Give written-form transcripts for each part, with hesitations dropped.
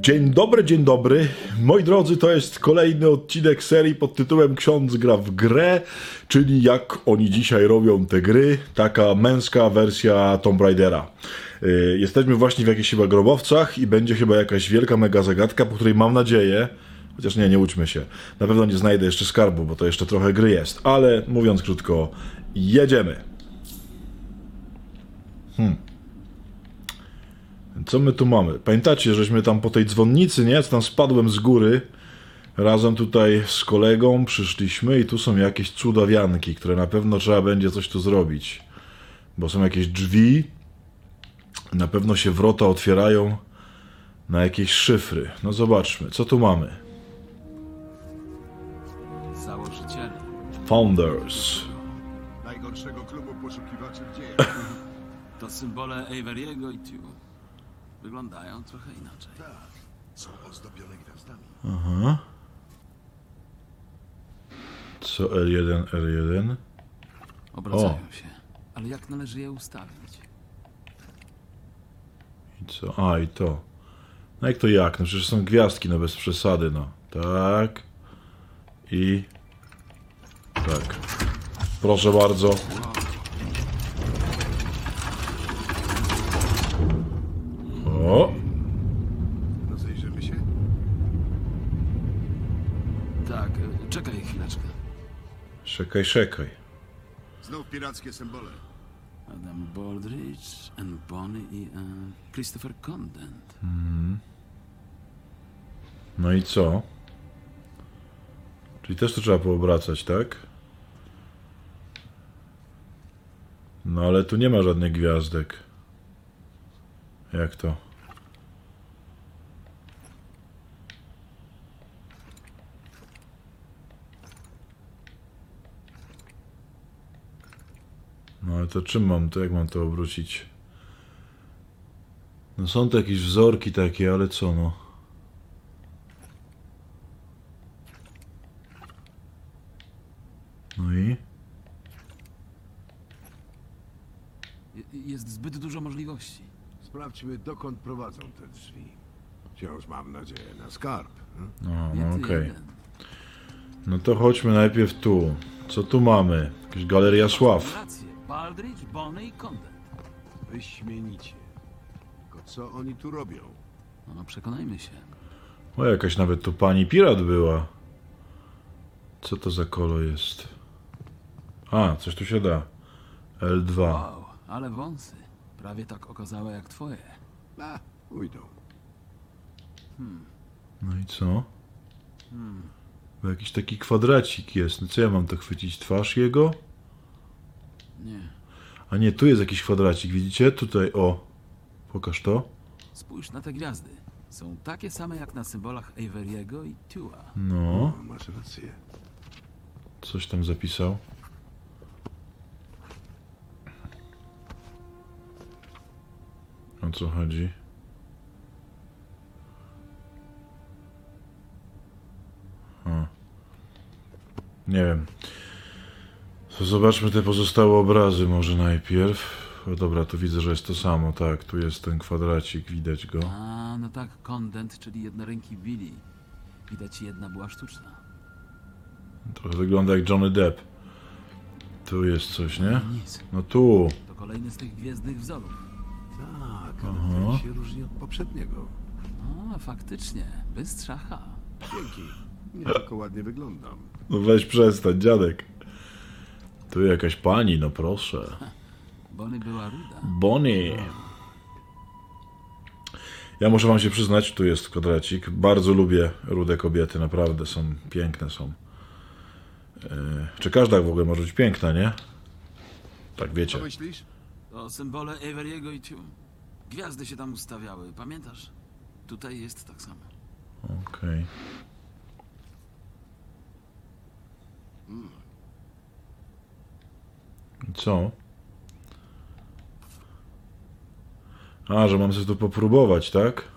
Dzień dobry. Moi drodzy, to jest kolejny odcinek serii pod tytułem Ksiądz gra w grę, czyli jak oni dzisiaj robią te gry, taka męska wersja Tomb Raidera. Jesteśmy właśnie w jakichś chyba grobowcach i będzie chyba jakaś wielka mega zagadka, po której mam nadzieję, chociaż nie łudźmy się, na pewno nie znajdę jeszcze skarbu, bo to jeszcze trochę gry jest, ale mówiąc krótko, jedziemy. Co my tu mamy? Pamiętacie, żeśmy tam po tej dzwonnicy, nie? Tam spadłem z góry. Razem tutaj z kolegą przyszliśmy i tu są jakieś cudawianki, które na pewno trzeba będzie coś tu zrobić. Bo są jakieś drzwi. Na pewno się wrota otwierają na jakieś szyfry. No zobaczmy, co tu mamy. Założyciele. Founders. Najgorszego klubu poszukiwaczy w dziejach. To symbole Averiego i Tew. Wyglądają trochę inaczej. Tak, są ozdobione gwiazdami. Aha. Co L1, R1? Obracają się. Ale jak należy je ustawić? I co? A, i to. No jak to jak? No przecież są gwiazdki, no bez przesady, no. Tak. I... tak. Proszę bardzo. O! Rozejrzymy się? Tak, czekaj chwileczkę. Czekaj. Znów pirackie symbole. Adam Baldridge, Anne Bonny i Christopher Condent. No i co? Czyli też to trzeba poobracać, tak? No ale tu nie ma żadnych gwiazdek. Jak to? No ale to czym mam to? Jak mam to obrócić? No są to jakieś wzorki takie, ale co no? No i? Jest zbyt dużo możliwości. Sprawdźmy, dokąd prowadzą te drzwi. Wciąż mam nadzieję na skarb. No, Nie no ty okej. jeden. No to chodźmy najpierw tu. Co tu mamy? Jakaś galeria sław. Rację. Baldridge, Bonny i Condent. Wyśmienicie. Tylko co oni tu robią? No, przekonajmy się. O, jakaś nawet tu pani pirat była. Co to za kolo jest? A, coś tu się da. L2. Wow, ale wąsy. Prawie tak okazałe jak twoje. A, ujdą. No i co? Bo jakiś taki kwadracik jest. No co ja mam to chwycić? Twarz jego? Nie. A nie, tu jest jakiś kwadracik, widzicie? Tutaj, o. Pokaż to. Spójrz na te gwiazdy. Są takie same jak na symbolach Averiego i Tewa. No, O, masz rację. coś tam zapisał. O co chodzi? Nie wiem. To zobaczmy te pozostałe obrazy może najpierw. O dobra, tu widzę, że jest to samo. Tak, tu jest ten kwadracik, widać go. A, no tak, Condent, czyli jednoręki Billy. Widać, jedna była sztuczna. Trochę wygląda jak Johnny Depp. Tu jest coś, nie? Nic. No tu. To kolejny z tych gwiezdnych wzorów. Tak, ale ten się różni od poprzedniego. A, faktycznie. Bystrza H. Dzięki. Nie tylko ładnie wyglądam. No weź przestań, dziadek. Tu jakaś pani, no proszę. Bonny była ruda. Bonnie. Ja muszę wam się przyznać, tu jest kwadracik. Bardzo lubię rude kobiety, naprawdę są piękne są. Czy każda w ogóle może być piękna, nie? Tak wiecie. Co myślisz? To symbole Averiego i Tew. Gwiazdy się tam ustawiały, pamiętasz? Tutaj jest tak samo. Okej. I co? A, że mam sobie to popróbować, tak?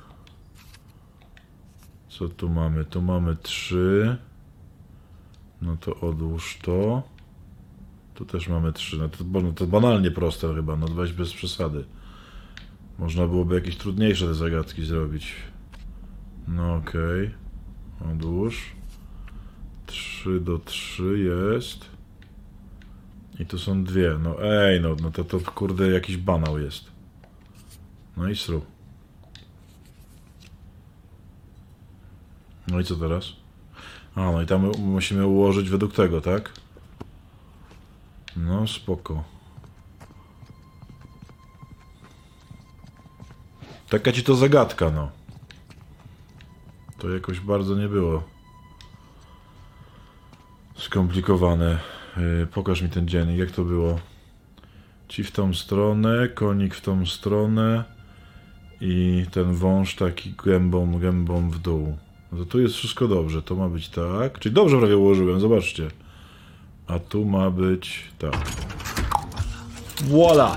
Co tu mamy? Tu mamy 3. No to odłóż to. Tu też mamy 3. No to banalnie proste chyba, no weź bez przesady. Można byłoby jakieś trudniejsze te zagadki zrobić. No okej. Odłóż. 3-3 jest. I tu są dwie. No ej, no to kurde jakiś banał jest. No i sru. No i co teraz? A, no i tam musimy ułożyć według tego, tak? No spoko. Taka ci to zagadka, no. To jakoś bardzo nie było skomplikowane. Pokaż mi ten dziennik, jak to było. Ci w tą stronę, konik w tą stronę i ten wąż taki gębą w dół. No to tu jest wszystko dobrze, to ma być tak. Czyli dobrze prawie ułożyłem, zobaczcie. A tu ma być tak. Voila!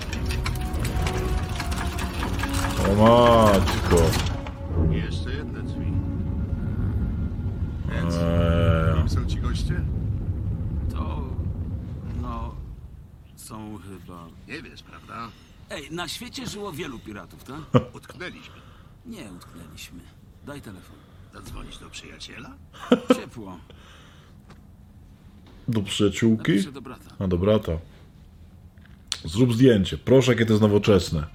O matko. Jeszcze jedne drzwi. Więc, są ci goście? To... no... są chyba... Nie wiesz, prawda? Ej, na świecie żyło wielu piratów, tak? Utknęliśmy. Nie utknęliśmy. Daj telefon. Zadzwonić do przyjaciela? Ciepło. Do przyjaciółki? Napiszę do brata. A do brata. Zrób zdjęcie. Proszę, jakie to jest nowoczesne.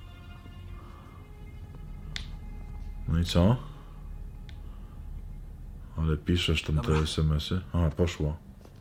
No i co? Ale piszesz tam te SMS-y. Aha, poszło.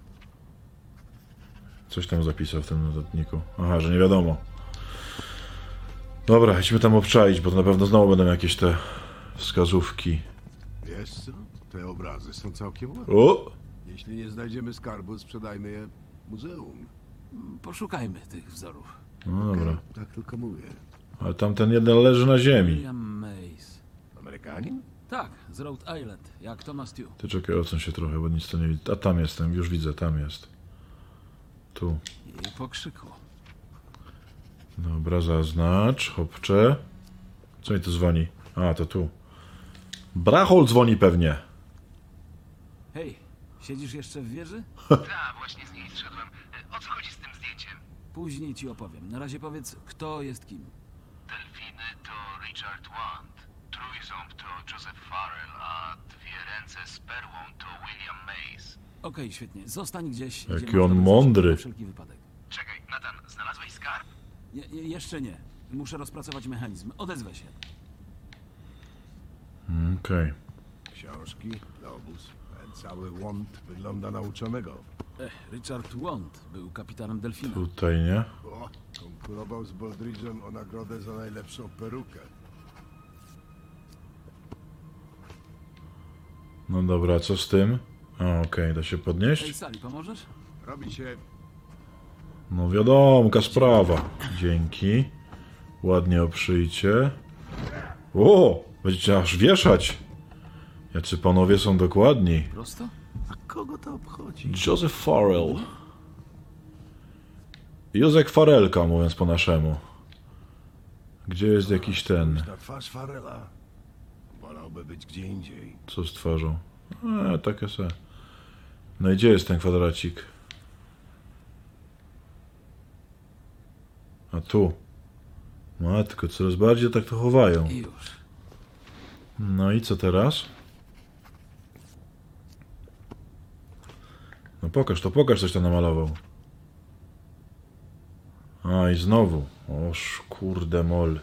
Coś tam zapisał w tym notatniku. Aha, że nie wiadomo. Dobra, idźmy tam obczaić, bo to na pewno znowu będą jakieś te wskazówki. Wiesz co? Te obrazy są całkiem ładne. O! Jeśli nie znajdziemy skarbu, sprzedajmy je muzeum. Poszukajmy tych wzorów. No dobra. Tak tylko mówię. Ale tamten jeden leży na ziemi. William Mays. Amerykanin? Tak, z Rhode Island, jak Thomas Tew. Ty czekaj, odsuń się trochę, bo nic to nie widzę. A tam jestem, już widzę, tam jest. Tu. I pokrzykło. Dobra, zaznacz, hopcze. Co mi tu dzwoni? A, to tu. Brachol dzwoni pewnie. Hej, siedzisz jeszcze w wieży? Tak, właśnie z niej zszedłem. O co chodzi z tym zdjęciem? Później ci opowiem. Na razie powiedz, kto jest kim. Delfiny to Richard Wand, trójząb to Joseph Farrell, a dwie ręce z perłą to William Mays. Okej, świetnie. Zostań gdzieś, Jaki gdzie on można mądry. bezpieczny na wszelki wypadek. Czekaj, Nathan, znalazłeś skarb? Jeszcze nie. Muszę rozpracować mechanizm. Odezwę się. Okej. Książki, globus. Ten cały łąd wygląda na uczonego. Richard Wand był kapitanem Delfina. Tutaj, nie? O, konkurował z Baldridge'em o nagrodę za najlepszą perukę. No dobra, co z tym? A, okej, da się Hej, podnieść? Sally, pomożesz? Robi się... No wiadomka sprawa. Dzięki. Ładnie oprzyjcie. O! Będziecie aż wieszać. Jacy panowie są dokładni. Prosto? A kogo to obchodzi? Joseph Farrell. Józek Farelka, mówiąc po naszemu. Gdzie jest jakiś ten? Na twarz Farela. Wolałby być gdzie indziej. Co z twarzą? Takie se. No i gdzie jest ten kwadracik? A tu. Matko, coraz bardziej tak to chowają. I już. No i co teraz? No pokaż, coś tam namalował. A i znowu. Oż kurde mol.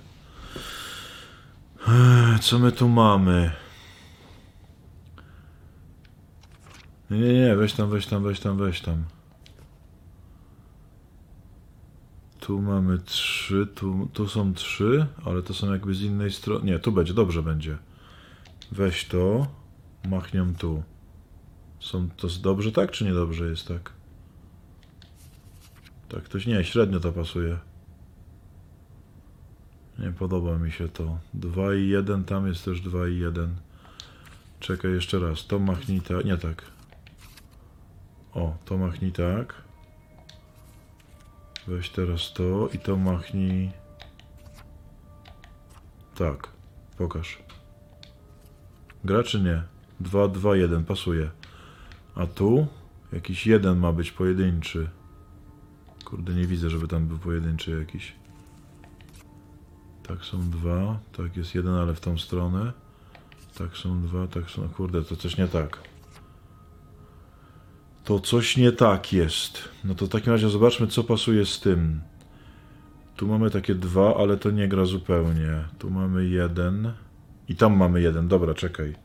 Co my tu mamy? Nie, weź tam. Tu mamy 3, tu są 3, ale to są jakby z innej strony. Nie, tu będzie, dobrze będzie. Weź to, machnią tu. To jest dobrze tak, czy niedobrze jest tak? Tak, to nie, średnio to pasuje. Nie podoba mi się to. 2 i 1, tam jest też 2 i 1. Czekaj jeszcze raz, to machnij tak, nie tak. O, to machnij tak. Weź teraz to i to machnij. Tak, pokaż. Gra czy nie? 2, 2, 1, pasuje. A tu? Jakiś jeden ma być pojedynczy. Kurde, nie widzę, żeby tam był pojedynczy jakiś. Tak, są 2. Tak, jest jeden, ale w tą stronę. Tak są dwa, tak są... Kurde, to coś nie tak. To coś nie tak jest. No to w takim razie zobaczmy, co pasuje z tym. Tu mamy takie dwa, ale to nie gra zupełnie. Tu mamy jeden. I tam mamy jeden. Dobra, czekaj.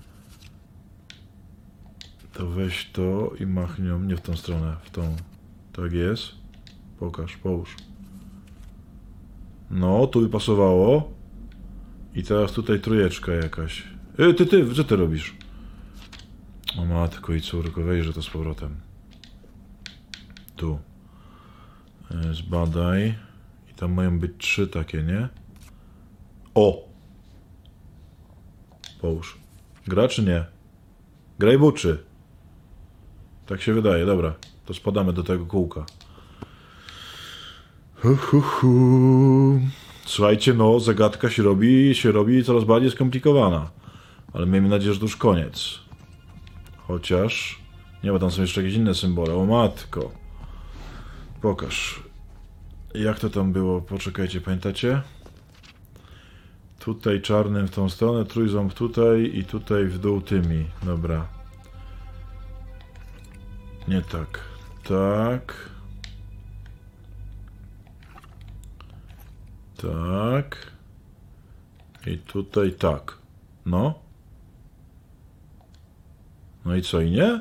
To weź to i machnią. Nie w tą stronę, w tą. Tak jest. Pokaż, połóż. No, tu by pasowało. I teraz tutaj trójeczka jakaś. Co ty robisz? O matko i córko, wejrzę to z powrotem. Tu. Zbadaj. I tam mają być 3 takie, nie? O! Połóż. Gra czy nie? Graj buczy. Tak się wydaje, dobra. To spadamy do tego kółka. Słuchajcie, no, zagadka się robi coraz bardziej skomplikowana. Ale miejmy nadzieję, że to już koniec. Chociaż... Nie, bo tam są jeszcze jakieś inne symbole. O matko. Pokaż. Jak to tam było? Poczekajcie, pamiętacie? Tutaj czarnym w tą stronę, trójząb tutaj i tutaj w dół tymi. Dobra. Nie tak. Tak. Tak. I tutaj tak. No. No i co, i nie?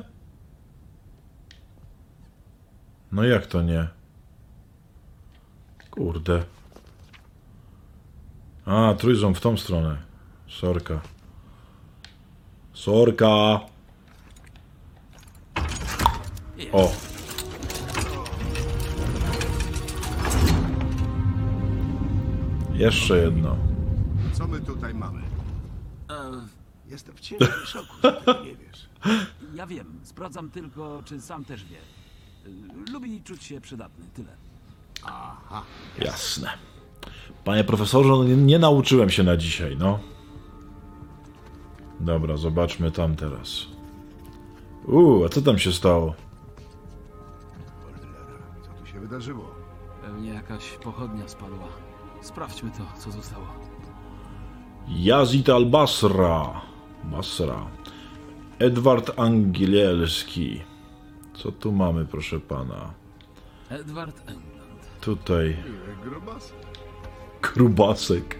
No jak to nie? Kurde. A, trójząb w tą stronę. Sorka. Sorka. O. Jeszcze jedno. Co my tutaj mamy? E, Jestem w ciężkim szoku, że tego nie wiesz. ja wiem, sprawdzam tylko, czy sam też wie. Lubi czuć się przydatny, tyle. Aha. Jasne. Panie profesorze, no nie nauczyłem się na dzisiaj, no. Dobra, zobaczmy tam teraz. A co tam się stało? Cholera, co tu się wydarzyło? Pewnie jakaś pochodnia spadła. Sprawdźmy to, co zostało. Yazid al-Basra. Basra. Edward Angielski. Co tu mamy, proszę pana? Edward England. Tutaj. Grubas? Grubasek.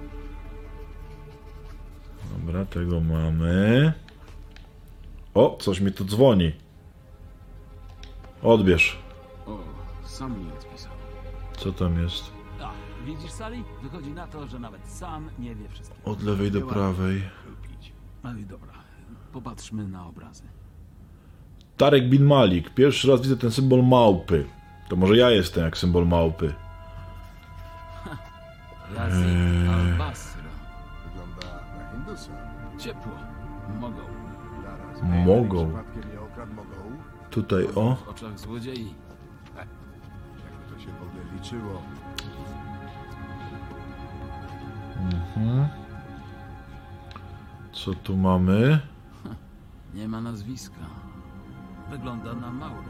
Dobra, tego mamy. O, coś mi tu dzwoni. Odbierz. O, sam mi odpisał. Co tam jest? A, widzisz, Sally? Wychodzi na to, że nawet sam nie wie wszystkiego. Od lewej do prawej. Ale dobra, popatrzmy na obrazy. Tarek bin Malik. Pierwszy raz widzę ten symbol małpy. To może ja jestem jak symbol małpy. Yazid al-Basra. Wygląda na Hindusa. Ciepło. Mogą. Zaraz. Mogą. Przypadkiem nie okradł mogą? Tutaj, o. W oczach złodziei. Jakby to się w ogóle liczyło. Co tu mamy? Nie ma nazwiska. Wygląda na Maura.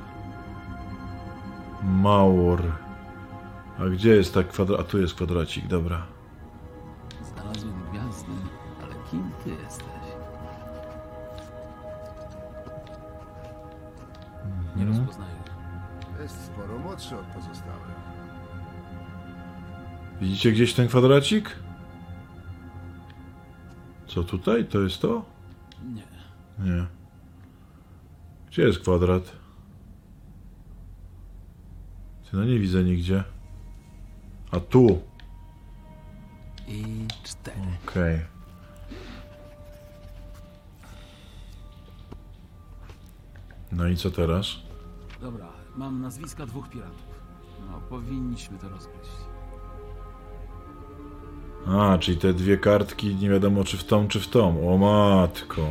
Maur. A gdzie jest ta kwadrat? A tu jest kwadracik, dobra. Znalazłem gwiazdy, ale kim ty jesteś? Nie rozpoznaję. Jest sporo młodszy od pozostałych. Widzicie gdzieś ten kwadracik? Co tutaj? To jest to? Nie. Nie. Gdzie jest kwadrat? No nie widzę nigdzie. A tu. I 4. Okej. No i co teraz? Dobra, mam nazwiska 2 piratów. No, powinniśmy to rozgryźć. A, czyli te dwie kartki nie wiadomo czy w tą, czy w tą. O matko.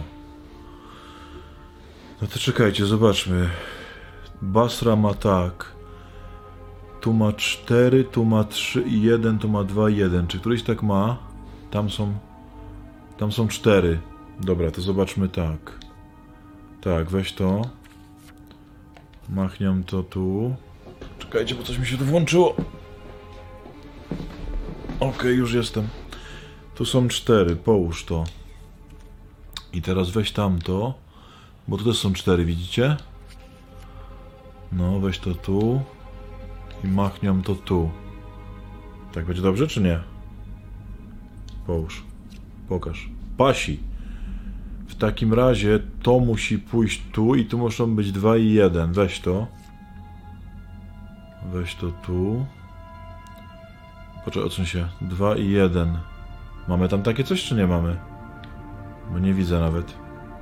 No to czekajcie, zobaczmy. Basra ma tak. Tu ma 4, tu ma 3 i 1, tu ma 2 i 1. Czy któryś tak ma? Tam są 4. Dobra, to zobaczmy tak. Tak, weź to. Machniam to tu. Czekajcie, bo coś mi się tu włączyło. Okej, już jestem. Tu są 4, połóż to. I teraz weź tamto, bo tu też są 4, widzicie? No, weź to tu i machniam to tu. Tak będzie dobrze, czy nie? Połóż. Pokaż. Pasi. W takim razie to musi pójść tu i tu muszą być 2 i 1. Weź to. Weź to tu. Poczekaj, odsuń się. 2 i 1. Mamy tam takie coś, czy nie mamy? Bo nie widzę nawet.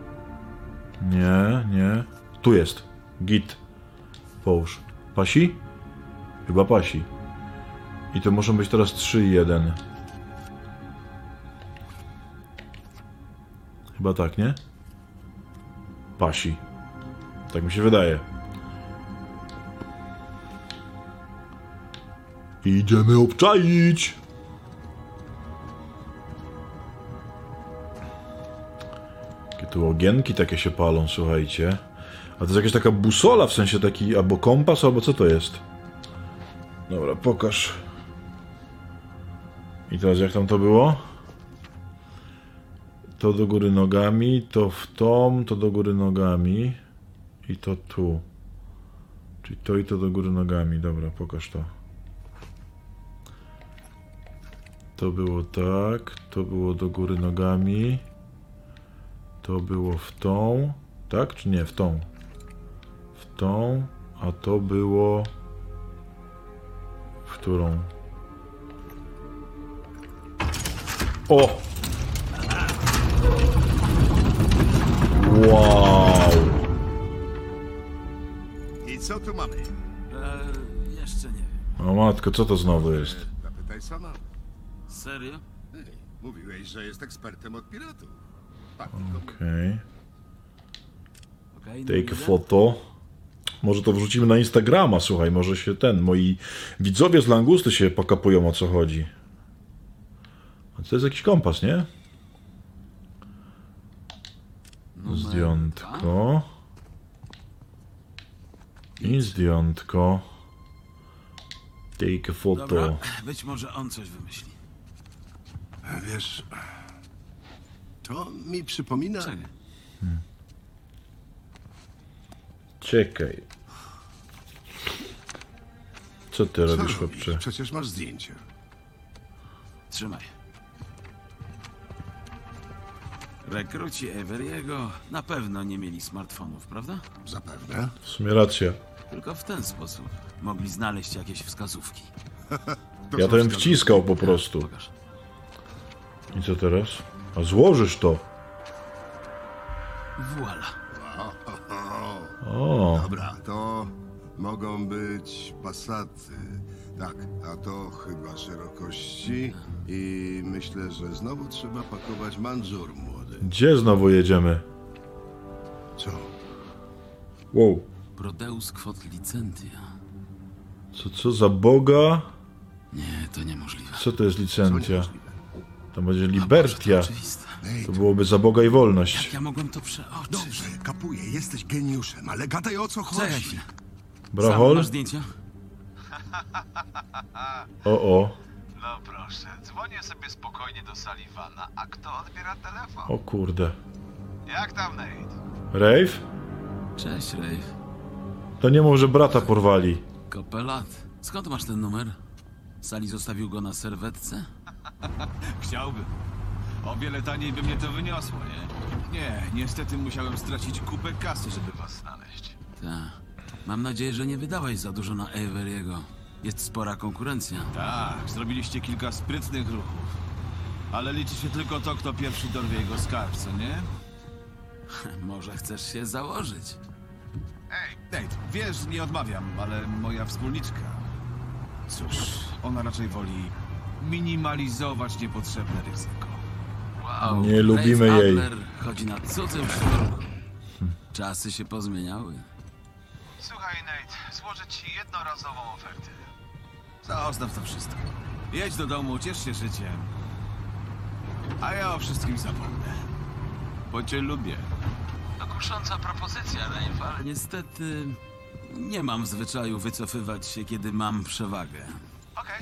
Nie, nie. Tu jest. Git. Połóż. Pasi? Chyba pasi. I to muszą być teraz 3 i 1. Chyba tak, nie? Pasi. Tak mi się wydaje. Idziemy obczaić! Jakie tu ogienki takie się palą, słuchajcie. A to jest jakaś taka busola, w sensie taki albo kompas, albo co to jest? Dobra, pokaż. I teraz jak tam to było? To do góry nogami, to w tą, to do góry nogami i to tu. Czyli to i to do góry nogami. Dobra, pokaż to. To było tak, to było do góry nogami. To było w tą, tak czy nie? W tą. W tą, a to było... W którą? O! Wow! I co tu mamy? Jeszcze nie wiem. O matko, co to znowu jest? Zapytaj sama. Serio? Ej, mówiłeś, że jest ekspertem od piratów. Tak, Okej. Okej, no Take idę. a photo. Może to wrzucimy na Instagrama, słuchaj, może się moi widzowie z Langusty się pokapują, o co chodzi. A to jest jakiś kompas, nie? Numer Zdjątko. I zdjątko. Take a photo. Dobra, być może on coś wymyśli. wiesz... To mi przypomina... Czekaj. Czekaj. Co ty Co robisz, robisz? chłopcze? Przecież masz zdjęcie. Trzymaj. Rekruci Everiego na pewno nie mieli smartfonów, prawda? Zapewne. W sumie racja. Tylko w ten sposób mogli znaleźć jakieś wskazówki. To Ja są to bym wskazówki. wciskał po prostu. Pokaż. I co teraz? A złożysz to. Voila. O, Dobra, to mogą być Passaty. Tak, a to chyba szerokości. I myślę, że znowu trzeba pakować Manżur młody. gdzie znowu jedziemy? Co? Wow. Prodeus quod licentia. Co za Boga? Nie, to niemożliwe. Co to jest Co licencja? niemożliwe? To będzie A Boże, libertia. to oczywiste. To byłoby za Boga i wolność. Jak ja mogłem to przeoczyć? Dobrze, kapuję, jesteś geniuszem, ale gadaj o co Czekaj chodzi. chwilę. Sam Brahol? masz zdjęcia? O. No proszę, dzwonię sobie spokojnie do Sullivana, a kto odbiera telefon? O kurde. Jak tam, Nate? Rave? Cześć, Rafe. To nie mów, że brata porwali. Kopelat. Skąd masz ten numer? Sali zostawił go na serwetce? Chciałbym. O wiele taniej by mnie to wyniosło, nie? Nie, niestety musiałem stracić kupę kasy, żeby was znaleźć. Tak. Mam nadzieję, że nie wydałeś za dużo na Everiego. Jest spora konkurencja. Tak, zrobiliście kilka sprytnych ruchów. Ale liczy się tylko to, kto pierwszy dorwie jego skarb, co nie? Może chcesz się założyć? Ej, Nate, wiesz, nie odmawiam, ale moja wspólniczka... Cóż, ona raczej woli minimalizować niepotrzebne ryzyko. Wow, Nie lubimy Rafe jej. Adler chodzi na cudzym sznurku. Czasy się pozmieniały. Słuchaj, Nate, złożę ci jednorazową ofertę. Zostaw to wszystko. Jedź do domu, ciesz się życiem. A ja o wszystkim zapomnę. Bo cię lubię. To kusząca propozycja, Rafe, ale niestety nie mam w zwyczaju wycofywać się, kiedy mam przewagę. Okej.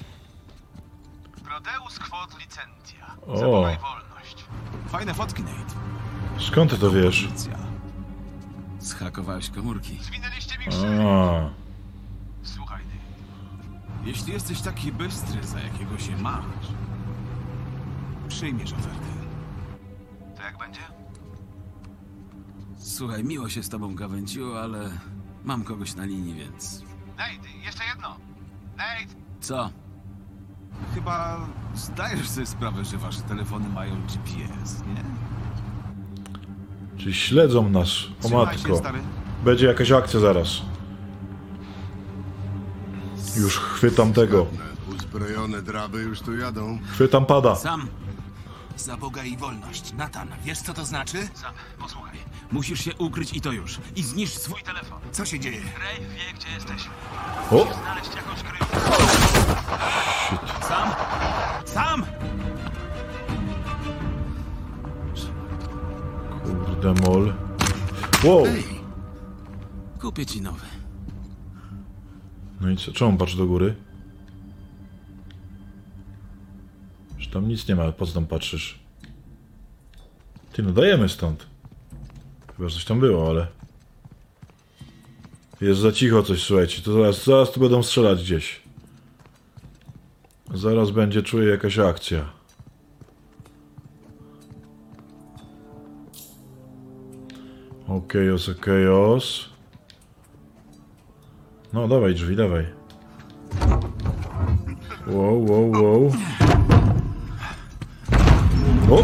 Prodeus quod licentia. O. Zachowaj wolność. Fajne fotki, Nate. Skąd ty to wiesz? Policja. Zhakowałeś komórki. Zwinęliście mi A, Słuchaj, jeśli jesteś taki bystry, za jakiego się masz, przyjmiesz ofertę. To jak będzie? Słuchaj, miło się z tobą gawędziło, ale mam kogoś na linii, więc... Nate, jeszcze jedno! Nate! Co? Chyba zdajesz sobie sprawę, że wasze telefony mają GPS, nie? czyli śledzą nas. O Trzymaj się, matko. stary. Będzie jakaś akcja zaraz. Już chwytam tego. Uzbrojone draby już tu jadą. Chwytam pada. Sam, Za Boga i wolność. Natan, wiesz co to znaczy? Sam, posłuchaj. Musisz się ukryć i to już. I zniszcz swój telefon. Co się dzieje? Ray wie, gdzie jesteśmy. O! Znaleźć jakąś kryjówkę. Sam? Sam! Kurde mol. Wow! Kupię ci nowy. No i co? Czemu patrz do góry? Że tam nic nie ma, po co tam patrzysz? Ty, no dajemy stąd. Chyba że coś tam było, ale... Jest za cicho coś, słuchajcie. To zaraz tu będą strzelać gdzieś. Zaraz będzie, czuję, jakaś akcja. Okejos, okejos. No, dawaj drzwi, dawaj. Wow, wow, wow. O!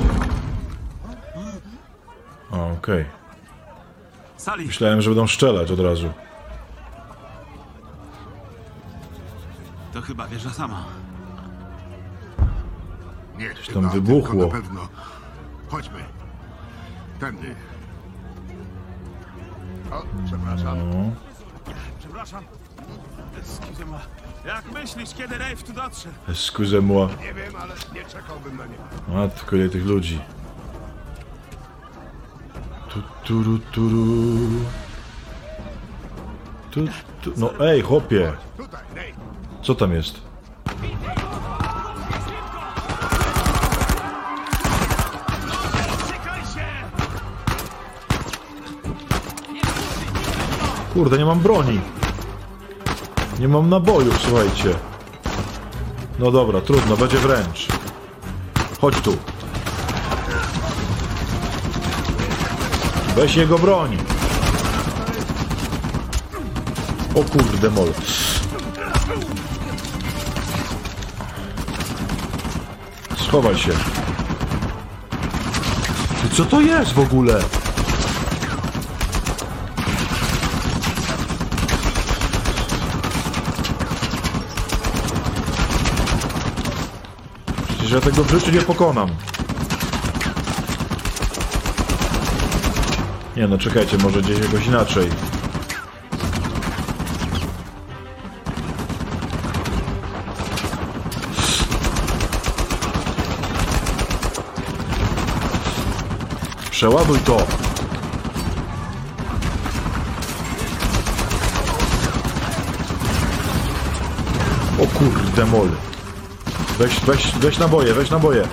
Okej. Sali, Myślałem, że będą strzelać od razu. to chyba wieża sama. Nie, tam wybuchło. Na pewno. Chodźmy. Tędy. O, przepraszam. No. Przepraszam. Excuse-moi. Jak myślisz, kiedy Rafe tu dotrze? Excusez-moi. Nie wiem, ale nie czekałbym na niego. Matko, ile tych ludzi. Turu. No ej, chłopie. Tutaj, Nate. Co tam jest? Kurde, nie mam broni. Nie mam nabojów, słuchajcie. No dobra, trudno, będzie wręcz. Chodź tu. Weź jego broń. O kurde mol. Schowaj się. Ty, co to jest w ogóle? Przecież ja tego w życiu nie pokonam. Nie no, czekajcie, może gdzieś jakoś inaczej. Przeładuj to! O kurde mol. Weź naboje, weź naboje.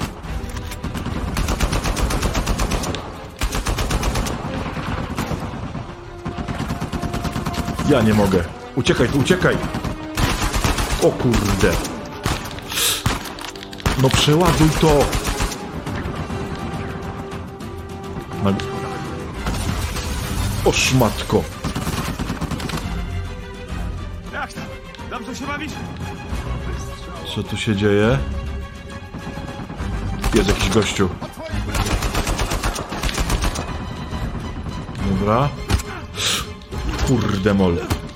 Ja nie mogę. Uciekaj tu, uciekaj! O kurde. No przeładuj to! O szmatko! Jak tam? Dobrze się bawisz? Co tu się dzieje? Jest jakiś gościu. Dobra. Kurde mol.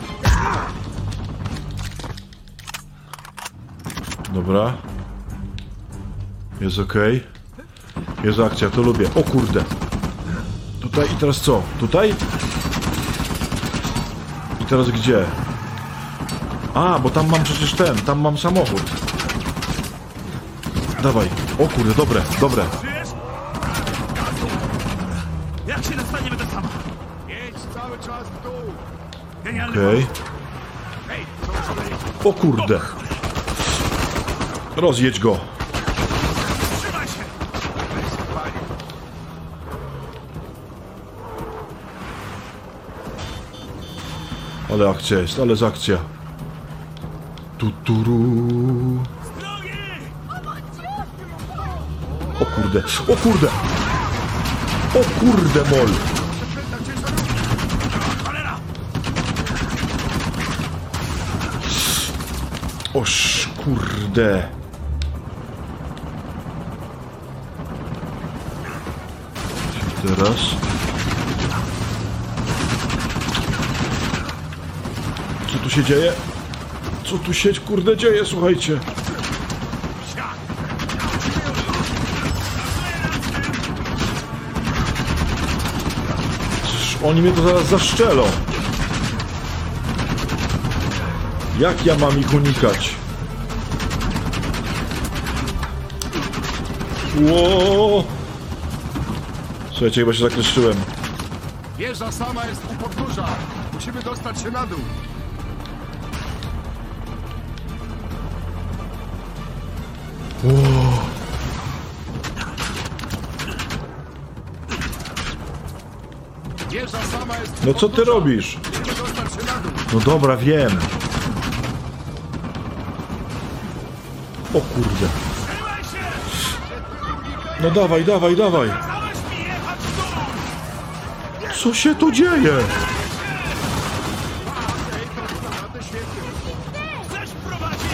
Dobra. Jest okej. Jest akcja, to lubię. O kurde. Tutaj i teraz co? Tutaj? I teraz gdzie? A, bo tam mam przecież tam mam samochód. Dawaj. O kurde, dobre. Żyjesz? Jak się dostaniemy do sama? Jedź cały czas w dół. Genialny Okej. Hej, co możemy jeść? O kurde. Rozjedź go. Trzymaj się! Ale akcja jest, ale z akcja. Tuturu. O kurde, o kurde! O kurde mol! Oż kurde! Teraz... Co tu się dzieje? Co tu się kurde dzieje, słuchajcie? Przecież oni mnie to zaraz zaszczelą. Jak ja mam ich unikać? Ło! Słuchajcie, chyba się zakleszczyłem. Wieża sama jest u podnóża. Musimy dostać się na dół. Ło! Wieża sama jest u No co ty podnóża. robisz? Musimy dostać się na dół. No dobra, wiem. O kurde. No dawaj, dawaj, dawaj. Co się tu dzieje? Chcesz prowadzić?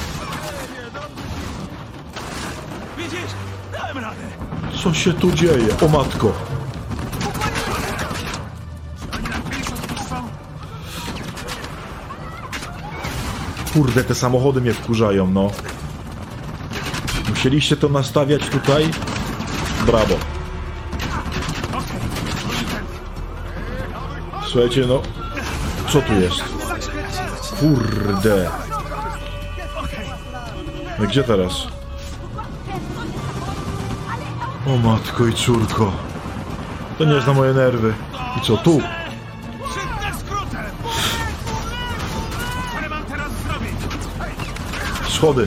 Widzisz? Dałem radę. Co się tu dzieje? O matko. Kurde, te samochody mnie wkurzają, no. Musieliście to nastawiać tutaj? Brawo. Słuchajcie, no. Co tu jest? Kurde. No gdzie teraz? O matko i córko. To nie jest na moje nerwy. I co tu? Szybne skrótem! Co mam teraz zrobić? Schody.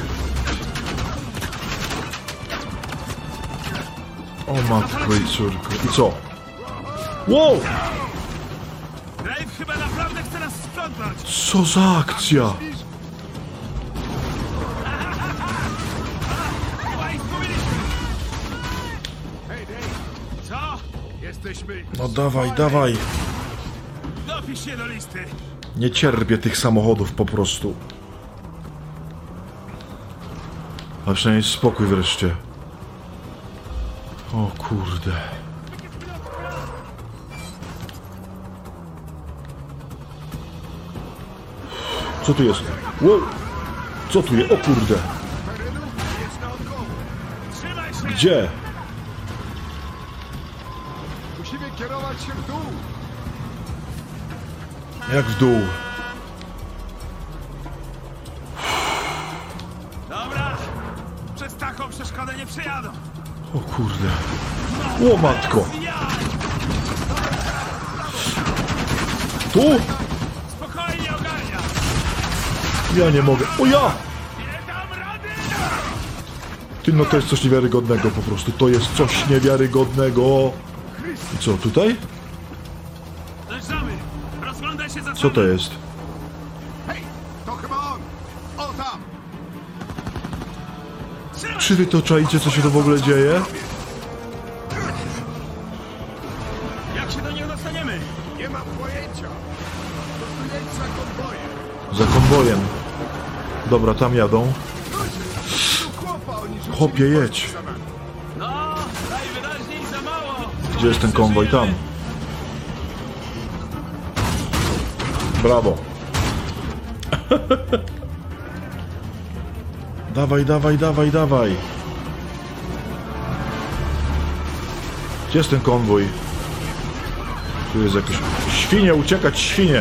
O matko i córko. I co? Wow! Dave chyba naprawdę chce nas sprzątnąć. Co za akcja? Chyba ich zgubiliśmy. Co? Jesteśmy... No dawaj, dawaj. Dopisz się do listy. Nie cierpię tych samochodów po prostu. A przynajmniej spokój wreszcie. O kurde. Co tu jest? Wow. Co tu jest? O kurde. Trzymaj się! Gdzie? Musimy kierować się w dół. Jak w dół? Dobra! Przez taką przeszkodę nie przejadą. O kurde. O matko. Tu? Spokojnie ogarnia. Ja nie mogę. O ja! Nie dam rady! Ty, no to jest coś niewiarygodnego po prostu. To jest coś niewiarygodnego. I co, tutaj? Zjeżdżamy! Rozglądaj się za Co sobą. to jest? Hej, to chyba on. O, tam. Czy wy to czaicie, co się tu w ogóle dzieje? Jak się do niego dostaniemy? Nie mam pojęcia. Po prostu jedź za konwojem. Za konwojem. Dobra, tam jadą. Chłopa, oni rzucili Chłopie, jedź. za nami. No, najwyraźniej za mało. Gdzie jest ten konwoj? Tam. Brawo. Dawaj, dawaj, dawaj, dawaj. Gdzie jest ten konwój? Tu jest jakiś... Świnie, uciekać, świnie!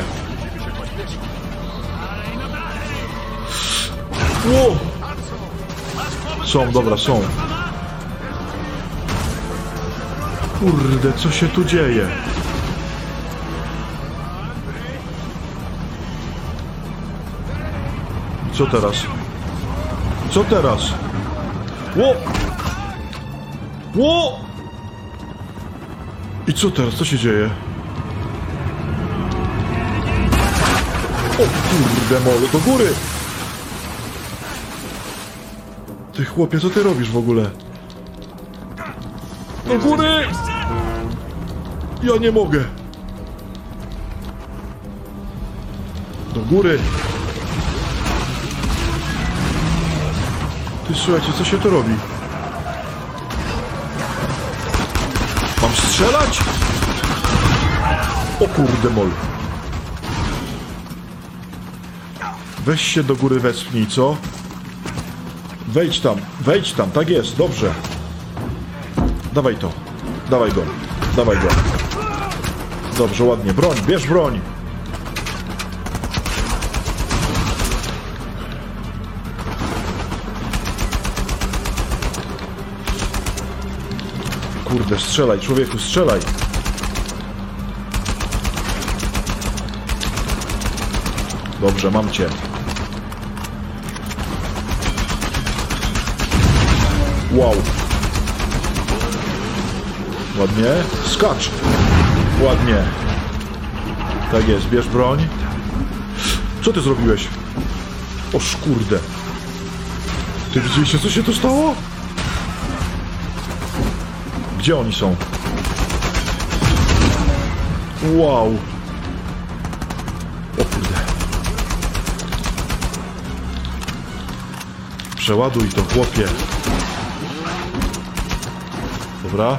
Ło! Są, dobra, są. Kurde, co się tu dzieje? Co teraz? Co teraz? Ło! Ło! I co teraz? Co się dzieje? O kurde mole, do góry! Ty chłopie, co ty robisz w ogóle? Do góry! Ja nie mogę! Do góry! Ty słuchajcie, co się tu robi? Mam strzelać? O kurde mol. Weź się do góry wespnij, co? Wejdź tam, tak jest, dobrze. Dawaj to, dawaj go. Dobrze, ładnie, broń, bierz broń. Kurde, strzelaj, człowieku, strzelaj. Dobrze, mam cię. Wow. Ładnie. Skacz. Ładnie. Tak jest, bierz broń. Co ty zrobiłeś? Oż kurde. Ty widzieliście, co się tu stało? Gdzie oni są? Wow. O kurde. Przeładuj to, chłopie. Dobra.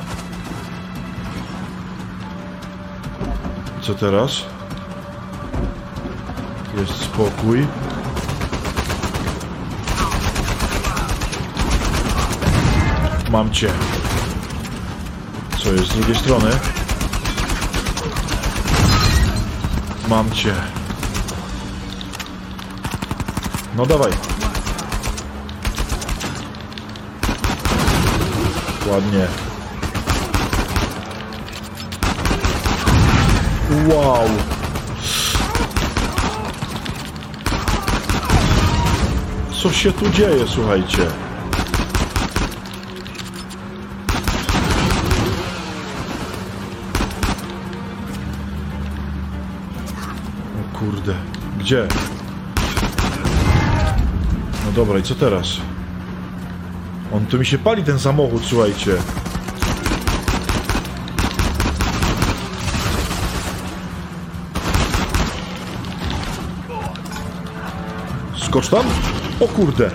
Co teraz? Jest spokój. Mam cię. Co jest z drugiej strony? Mam cię. No dawaj. Ładnie. Wow. Co się tu dzieje, słuchajcie? O kurde. Gdzie? No dobra, i co teraz? On tu mi się pali, ten samochód, słuchajcie. Skocz tam? O kurde.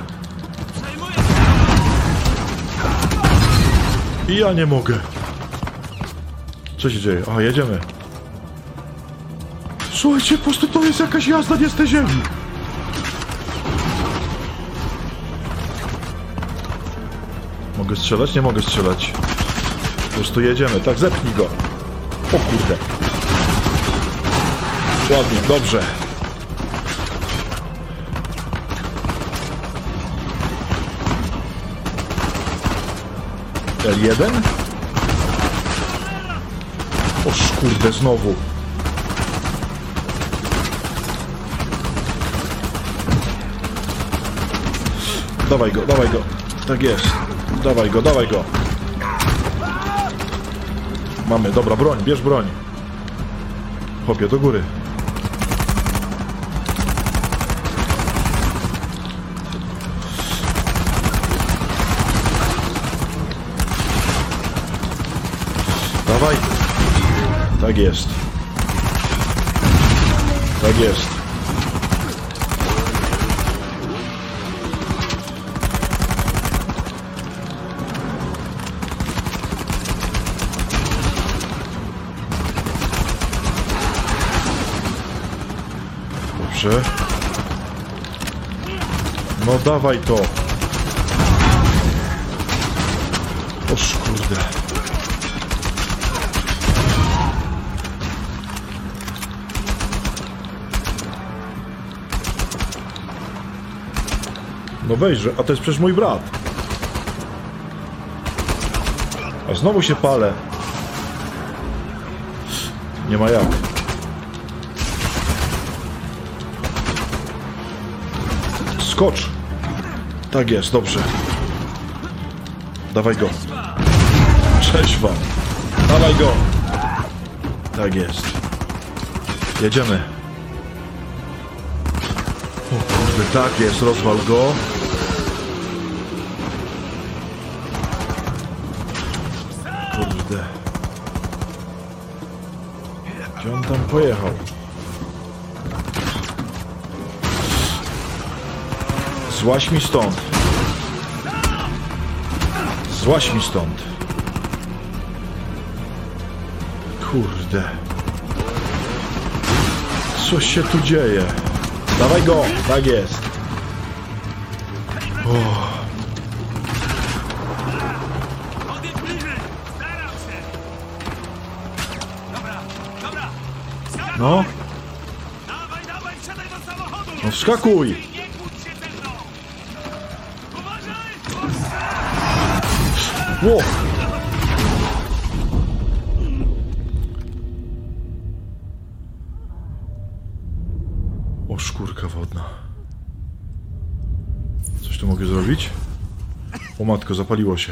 I ja nie mogę. Co się dzieje? A, jedziemy. Słuchajcie, po prostu to jest jakaś jazda nie z tej ziemi. Mogę strzelać? Nie mogę strzelać. Po prostu jedziemy. Tak, zepchnij go. O kurde. Ładnie, dobrze. L1? Oż kurde, znowu. Dawaj go, dawaj go. Tak jest. Dawaj go, dawaj go. Mamy, dobra, broń, bierz broń. Chłopie, do góry. Dawaj. Tak jest. Tak jest. Dobrze. No dawaj to. Oż kurde. No weźże, a to jest przecież mój brat. A znowu się palę. Nie ma jak. Skocz. Tak jest, dobrze. Dawaj go. Cześć wam. Dawaj go. Tak jest. Jedziemy. Kurde, tak jest, rozwal go. Kurde. Gdzie on tam pojechał? Złaź mi stąd. Złaź mi stąd. Kurde. Co się tu dzieje? Dawaj go! Tak jest. O. No. No wskakuj! Ło! O, szkórka wodna. Coś tu mogę zrobić? O matko, zapaliło się.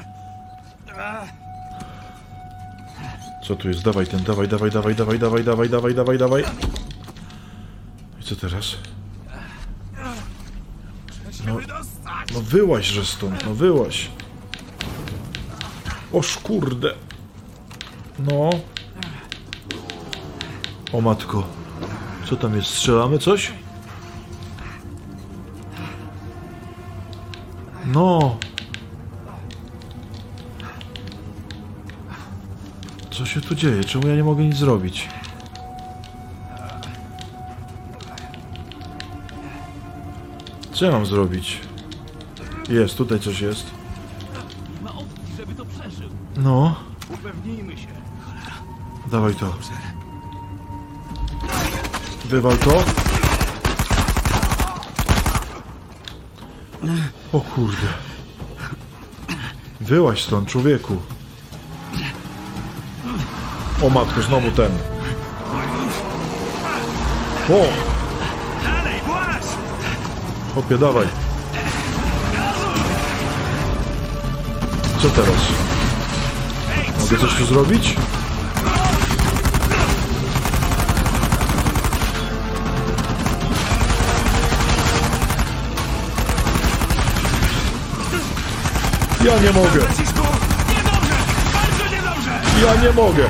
Co tu jest? Dawaj ten, dawaj. I co teraz? No wyłaź, że stąd, no wyłaź. Oż kurde. No. O matko. Co tam jest? Strzelamy coś? No. Co się tu dzieje? Czemu ja nie mogę nic zrobić? Co ja mam zrobić? Jest, tutaj coś jest. No. Upewnijmy się. Dawaj to. Wywal to. O kurde. Wyłaź stąd, człowieku. O matko, znowu ten. O! Dalej, właź! Chłopie, dawaj. Co teraz? Mogę coś tu zrobić? Ja nie mogę. Niedobrze! Bardzo niedobrze! Ja nie mogę.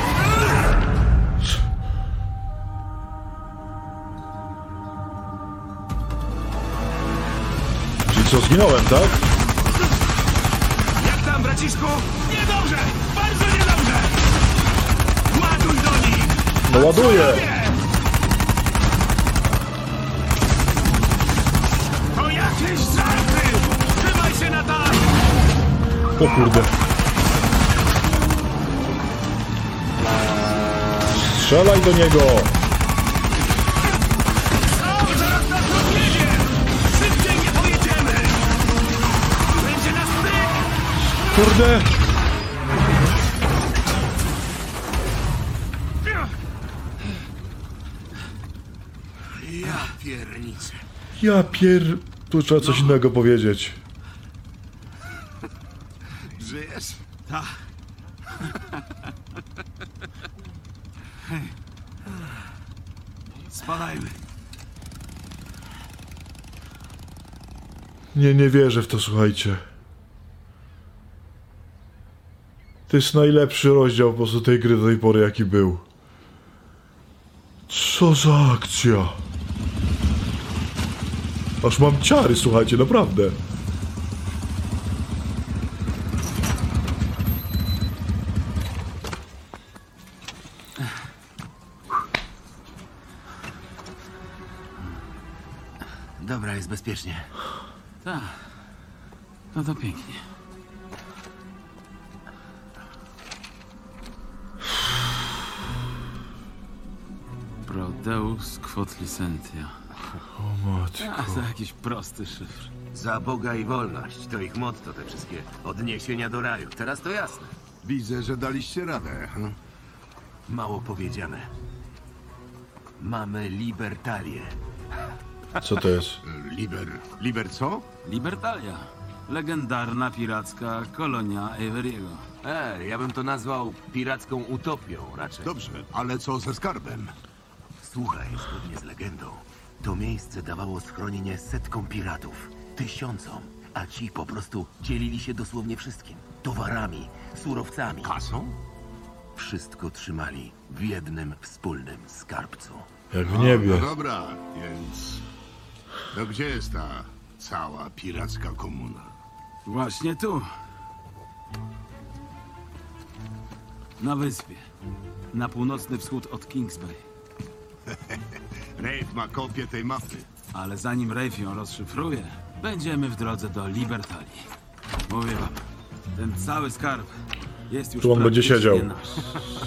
Czyli co, zginąłem, tak? Jak tam, braciszku? Niedobrze! Bardzo niedobrze! Ładuj do nich! No ładuję. To jakieś żarty! Trzymaj się na tak! O kurde. Strzelaj do niego. O, zaraz nas rozjedzie! Szybciej nie pojedziemy! Będzie nas styk! Kurde. Ja pierniczę. Ja Tu trzeba coś innego powiedzieć. Żyjesz? Tak. Spadajmy. Nie wierzę w to, słuchajcie. To jest najlepszy rozdział po prostu tej gry do tej pory, jaki był. Co za akcja. Aż mam ciary, słuchajcie, naprawdę. Dobra, jest bezpiecznie. Tak. No to pięknie. Prodeus quod licentia. O matko. A, to jakiś prosty szyfr. Za Boga i wolność. To ich motto, te wszystkie odniesienia do raju. Teraz to jasne. Widzę, że daliście radę. Mało powiedziane. Mamy libertalię. Co to jest? Liber co? Libertalia. Legendarna piracka kolonia Averiego. Ja bym to nazwał piracką utopią raczej. Dobrze, ale co ze skarbem? Słuchaj, zgodnie z legendą, To miejsce dawało schronienie setkom piratów, tysiącom, a ci po prostu dzielili się dosłownie wszystkim. Towarami, surowcami. Kasą? Wszystko trzymali w jednym wspólnym skarbcu. Jak w niebie. No dobra, więc... No gdzie jest ta cała piracka komuna? Właśnie tu. Na wyspie. Na północny wschód od Kings Bay. Rafe ma kopię tej mapy. Ale zanim Rafe ją rozszyfruje, będziemy w drodze do Libertalii. Mówię wam, ten cały skarb jest już Tu on będzie praktycznie siedział. nasz.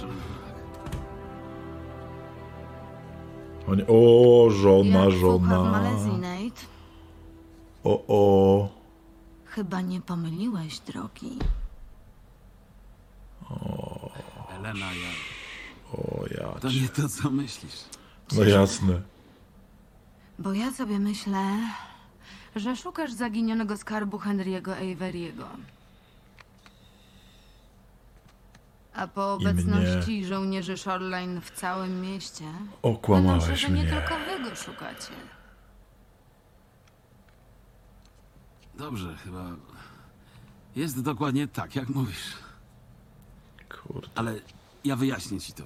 O, żona, Jak fucha w żona. Malezji, Nate? O. Chyba nie pomyliłeś drogi. Elena, ja... O, ja. To nie to, co myślisz. No jasne. Bo ja sobie myślę, że szukasz zaginionego skarbu Henry'ego Averiego. A po I mnie. obecności żołnierzy Shoreline w całym mieście, Okłamałeś wynoszę, że nie mnie. tylko wy go szukacie. Dobrze, chyba... Jest dokładnie tak, jak mówisz. Kurde. Ale ja wyjaśnię ci to.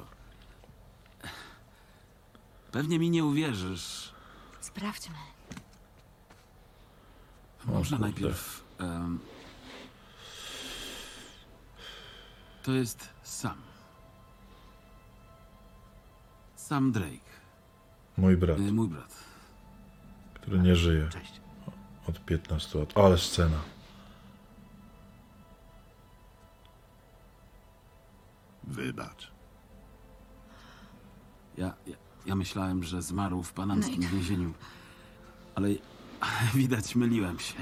Pewnie mi nie uwierzysz. Sprawdźmy. Może kurde. najpierw... to jest Sam. Sam Drake. Mój brat, Mój brat. który nie żyje Cześć. od 15 lat. Ale scena. Wybacz. Ja myślałem, że zmarł w panamskim Nate. więzieniu. Ale widać, myliłem się.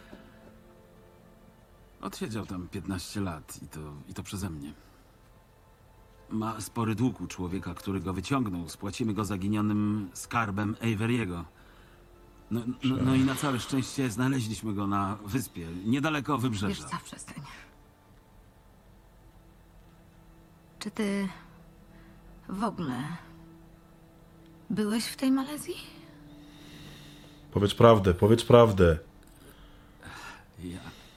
Odsiedział tam 15 lat i to przeze mnie. Ma spory dług u człowieka, który go wyciągnął. Spłacimy go zaginionym skarbem Averiego. No i na całe szczęście znaleźliśmy go na wyspie, niedaleko Wiesz wybrzeża. co, przestań. Czy ty w ogóle byłeś w tej Malezji? Powiedz prawdę, powiedz prawdę. Ja...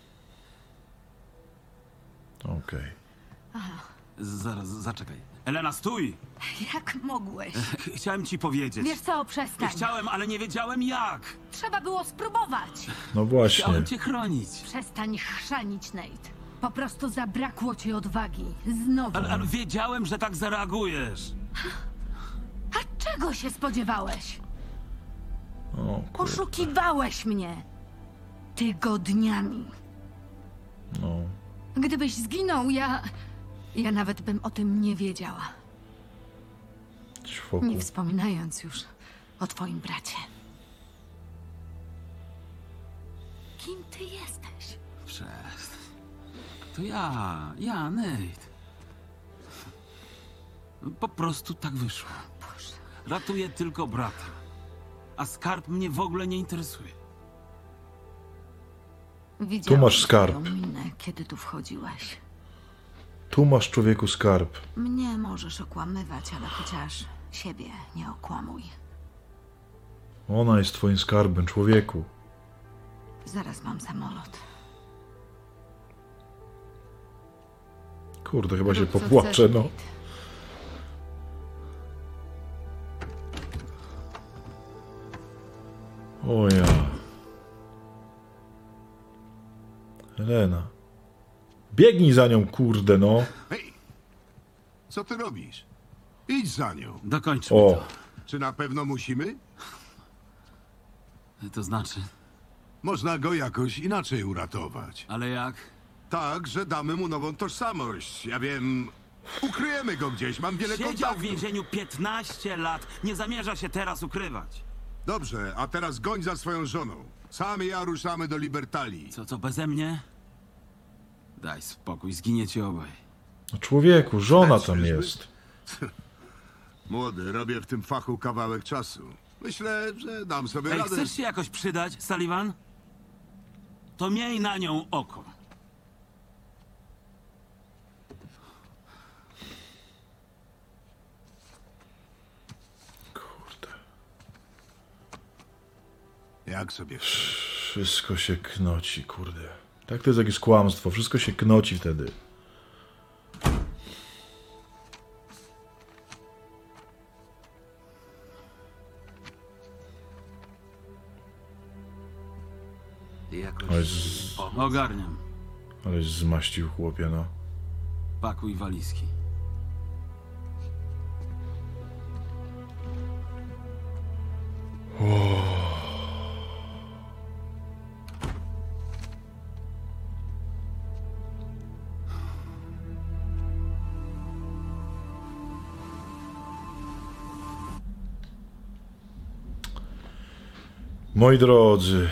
Okej. Zaraz, zaczekaj. Elena, stój! Jak mogłeś? Chciałem ci powiedzieć. Wiesz co, przestań. Chciałem, ale nie wiedziałem jak. Trzeba było spróbować. No właśnie. Chciałem cię chronić. Przestań chrzanić, Nate. Po prostu zabrakło ci odwagi. Znowu. Ale wiedziałem, że tak zareagujesz. A czego się spodziewałeś? O, kurde. Oszukiwałeś mnie. Tygodniami. No. Gdybyś zginął, ja nawet bym o tym nie wiedziała. Ćwoku. Nie wspominając już o twoim bracie. Kim ty jesteś? Przestań. To ja, Nate. Po prostu tak wyszło. Boże. Ratuję tylko brata. A skarb mnie w ogóle nie interesuje. Widziałam masz skarb. twoją minę, kiedy tu wchodziłeś. Tu masz, człowieku, skarb. Mnie możesz okłamywać, ale chociaż siebie nie okłamuj. Ona jest twoim skarbem, człowieku. Zaraz mam samolot. Kurde, chyba się Rób, co popłaczę, chcesz, no. Nate. O ja. Helena. Biegnij za nią, kurde, no. Hej! Co ty robisz? Idź za nią. Dokończmy O. Czy na pewno musimy? to. To znaczy, Można go jakoś inaczej uratować. ale jak? Tak, że damy mu nową tożsamość. Ja wiem, ukryjemy go gdzieś, mam wiele Siedział w kontaktów. więzieniu 15 lat. Nie zamierza się teraz ukrywać. Dobrze, a teraz goń za swoją żoną. Sam i ja ruszamy do Libertalii. Co, beze mnie? Daj spokój, zginiecie obaj. No, człowieku, żona tam Czyżby? jest. Młody, robię w tym fachu kawałek czasu. Myślę, że dam sobie Ej, radę. chcesz się jakoś przydać, Sullivan? To miej na nią oko. Kurde. Jak sobie... Wszystko się knoci, kurde. Tak to jest jakieś kłamstwo. Wszystko się knoci wtedy. Jakoś... Ogarniam. Aleś zmaścił chłopie, no. Pakuj walizki. Moi drodzy.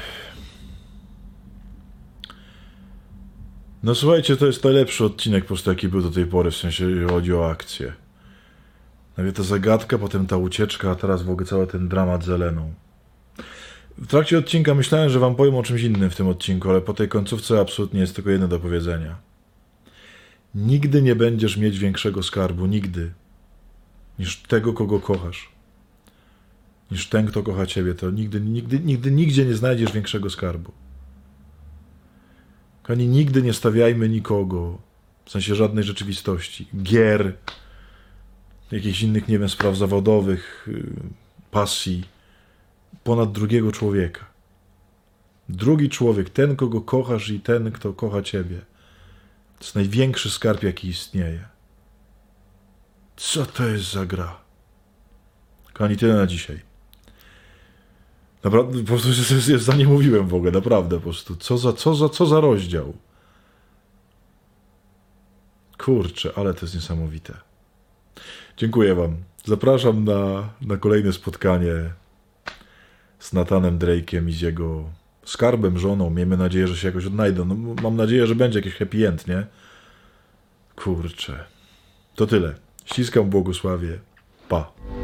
No słuchajcie, to jest najlepszy odcinek po prostu jaki był do tej pory, w sensie jeżeli chodzi o akcję. Najpierw ta zagadka, potem ta ucieczka, a teraz w ogóle cały ten dramat z Eleną. W trakcie odcinka myślałem, że wam powiem o czymś innym w tym odcinku, ale po tej końcówce absolutnie jest tylko jedno do powiedzenia. Nigdy nie będziesz mieć większego skarbu, nigdy, niż tego, kogo kochasz. Niż ten, kto kocha ciebie, to nigdzie nie znajdziesz większego skarbu. Kochani, nigdy nie stawiajmy nikogo, w sensie żadnej rzeczywistości, gier, jakichś innych, nie wiem, spraw zawodowych, pasji, ponad drugiego człowieka. Drugi człowiek, ten, kogo kochasz i ten, kto kocha ciebie, to jest największy skarb, jaki istnieje. Co to jest za gra? Kochani, tyle na dzisiaj. Naprawdę, po prostu za nie mówiłem w ogóle, naprawdę, po prostu. Co za rozdział? Kurczę, ale to jest niesamowite. Dziękuję wam. Zapraszam na kolejne spotkanie z Nathanem Drake'iem i z jego skarbem, żoną. Miejmy nadzieję, że się jakoś odnajdą. No, mam nadzieję, że będzie jakiś happy end, nie? Kurczę. To tyle. Ściskam, błogosławię. Pa.